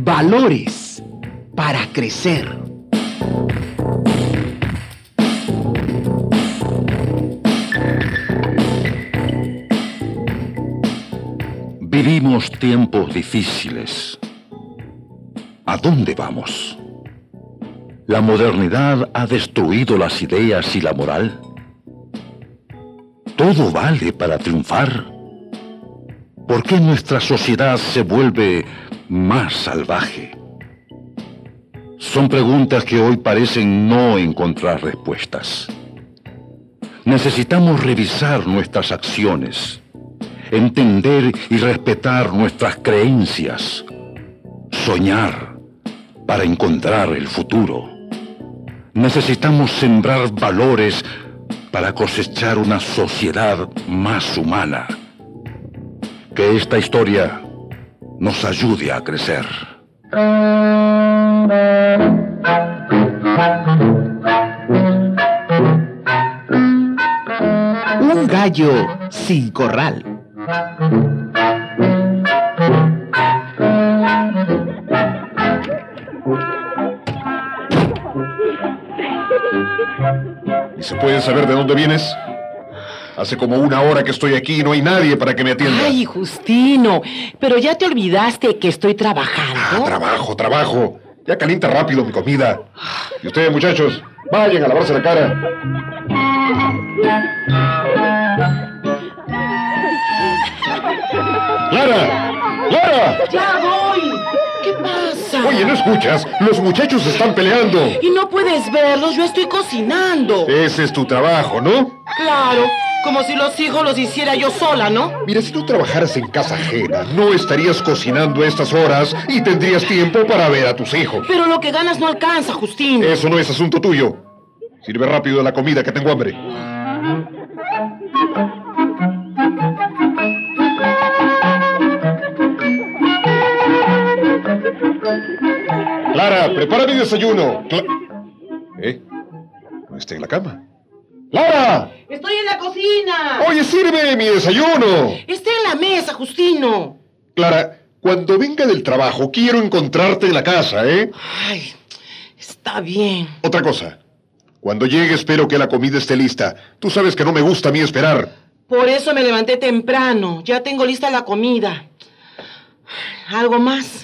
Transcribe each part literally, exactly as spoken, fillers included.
Valores para crecer. Vivimos tiempos difíciles. ¿A dónde vamos? ¿La modernidad ha destruido las ideas y la moral? ¿Todo vale para triunfar? ¿Por qué nuestra sociedad se vuelve más salvaje? Son preguntas que hoy parecen no encontrar respuestas. Necesitamos revisar nuestras acciones, entender y respetar nuestras creencias, soñar para encontrar el futuro. Necesitamos sembrar valores para cosechar una sociedad más humana. Que esta historia nos ayude a crecer. Un gallo sin corral. ¿Y se puede saber de dónde vienes? Hace como una hora que estoy aquí y no hay nadie para que me atienda. Ay, Justino, pero ya te olvidaste que estoy trabajando. Ah, trabajo, trabajo. Ya calienta rápido mi comida. Y ustedes, muchachos, vayan a lavarse la cara. ¡Clara! ¡Clara! ¡Ya voy! ¿Qué pasa? Oye, ¿no escuchas? Los muchachos están peleando. Y no puedes verlos, yo estoy cocinando. Ese es tu trabajo, ¿no? Claro, como si los hijos los hiciera yo sola, ¿no? Mira, si tú trabajaras en casa ajena, no estarías cocinando a estas horas y tendrías tiempo para ver a tus hijos. Pero lo que ganas no alcanza, Justino. Eso no es asunto tuyo. Sirve rápido la comida, que tengo hambre. Clara, prepara mi desayuno. Cla- ¿Eh? ¿No está en la cama? ¡Clara! ¡Estoy en la cocina! Oye, sirve mi desayuno. Está en la mesa, Justino. Clara, cuando venga del trabajo, quiero encontrarte en la casa, ¿eh? Ay, está bien. Otra cosa. Cuando llegue, espero que la comida esté lista. Tú sabes que no me gusta a mí esperar. Por eso me levanté temprano. Ya tengo lista la comida. ¿Algo más?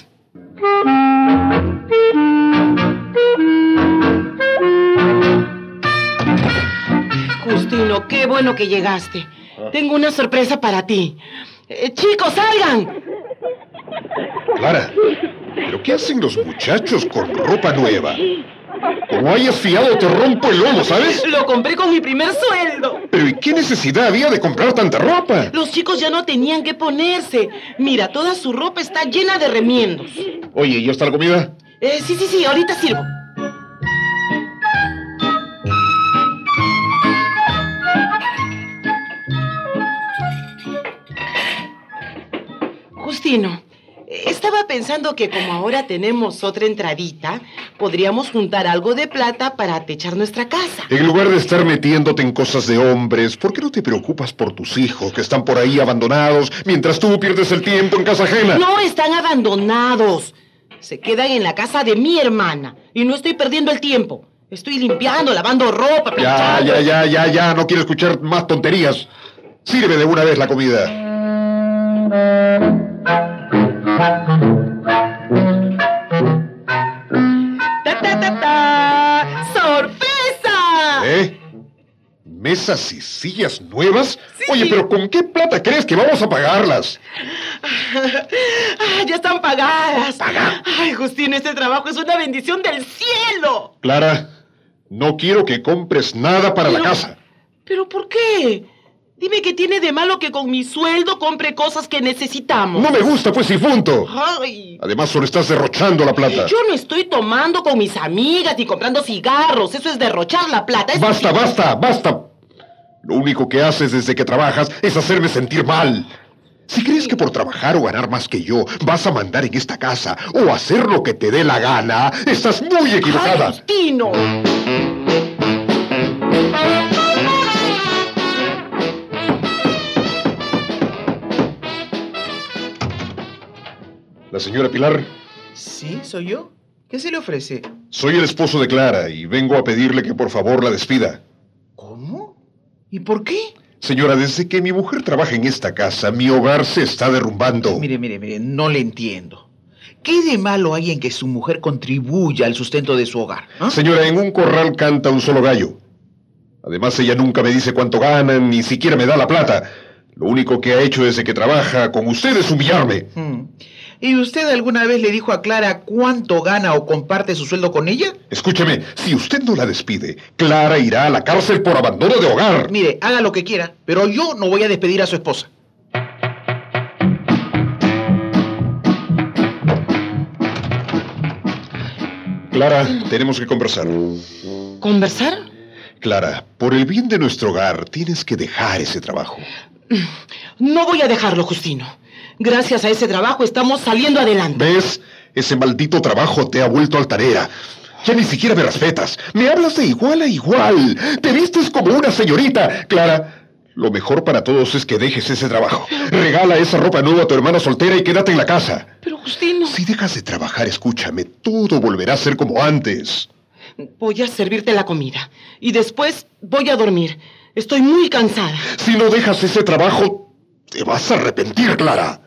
Justino, qué bueno que llegaste. Tengo una sorpresa para ti. Eh, ¡Chicos, salgan! Clara, ¿pero qué hacen los muchachos con ropa nueva? Como hayas fiado, te rompo el lomo, ¿sabes? Lo compré con mi primer sueldo. Pero ¿y qué necesidad había de comprar tanta ropa? Los chicos ya no tenían que ponerse. Mira, toda su ropa está llena de remiendos. Oye, ¿ya está la comida? Eh, sí, sí, sí, ahorita sirvo. Justino, estaba pensando que como ahora tenemos otra entradita, podríamos juntar algo de plata para techar nuestra casa. En lugar de estar metiéndote en cosas de hombres, ¿por qué no te preocupas por tus hijos que están por ahí abandonados mientras tú pierdes el tiempo en casa ajena? No están abandonados. Se quedan en la casa de mi hermana y no estoy perdiendo el tiempo. Estoy limpiando, lavando ropa, Ya, planchando. ya, ya, ya, ya, no quiero escuchar más tonterías. Sirve de una vez la comida. ¡Ta, ta, ta, ta! ¡Sorpresa! ¿Eh? ¿Mesas y sillas nuevas? Sí. Oye, pero ¿con qué plata crees que vamos a pagarlas? Ah, ya están pagadas. ¿Pagar? Ay, Justín, este trabajo es una bendición del cielo. Clara, no quiero que compres nada para la Pero- casa. ¿Pero por qué? Dime qué tiene de malo que con mi sueldo compre cosas que necesitamos. No me gusta, pues, difunto. Ay, Además, solo estás derrochando la plata. yo no estoy tomando con mis amigas ni comprando cigarros. Eso es derrochar la plata. Eso Basta, sí. basta, basta. Lo único que haces desde que trabajas es hacerme sentir mal. Si crees que por trabajar o ganar más que yo vas a mandar en esta casa o hacer lo que te dé la gana, estás muy Ay, equivocada. Justino. ¿La señora Pilar? Sí, soy yo. ¿Qué se le ofrece? Soy el esposo de Clara y vengo a pedirle que por favor la despida. ¿Cómo? ¿Y por qué? Señora, desde que mi mujer trabaja en esta casa, mi hogar se está derrumbando. Mire, mire, mire, no le entiendo. ¿Qué de malo hay en que su mujer contribuya al sustento de su hogar? ¿Ah? Señora, en un corral canta un solo gallo. Además, ella nunca me dice cuánto gana, ni siquiera me da la plata. Lo único que ha hecho desde que trabaja con usted es humillarme. Hmm. ¿Y usted alguna vez le dijo a Clara cuánto gana o comparte su sueldo con ella? Escúcheme, si usted no la despide, Clara irá a la cárcel por abandono de hogar. Mire, haga lo que quiera, pero yo no voy a despedir a su esposa. Clara, tenemos que conversar. ¿Conversar? Clara, por el bien de nuestro hogar, tienes que dejar ese trabajo. No voy a dejarlo, Justino. Gracias a ese trabajo estamos saliendo adelante. ¿Ves? Ese maldito trabajo te ha vuelto altanera. Ya ni siquiera me respetas. Me hablas de igual a igual. Te vistes como una señorita. Clara, lo mejor para todos es que dejes ese trabajo. Regala esa ropa nueva a tu hermana soltera y quédate en la casa. Pero, Justino... Si dejas de trabajar, escúchame, todo volverá a ser como antes. Voy a servirte la comida y después voy a dormir. Estoy muy cansada. Si no dejas ese trabajo, te vas a arrepentir, Clara.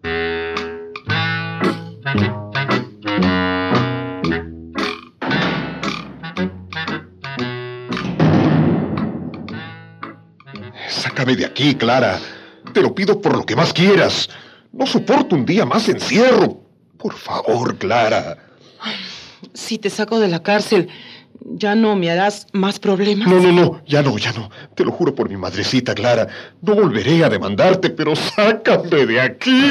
Sácame de aquí, Clara. Te lo pido por lo que más quieras. No soporto un día más encierro. Por favor, Clara. Si te saco de la cárcel, ¿ya no me harás más problemas? No, no, no. Ya no, ya no. Te lo juro por mi madrecita, Clara. No volveré a demandarte, pero sácame de aquí.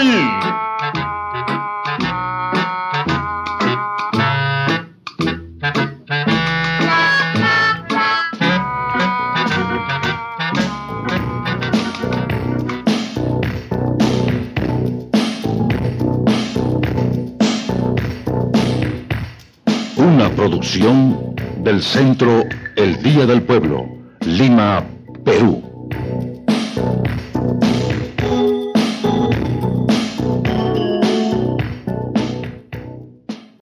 Una producción del Centro El Día del Pueblo, Lima, Perú.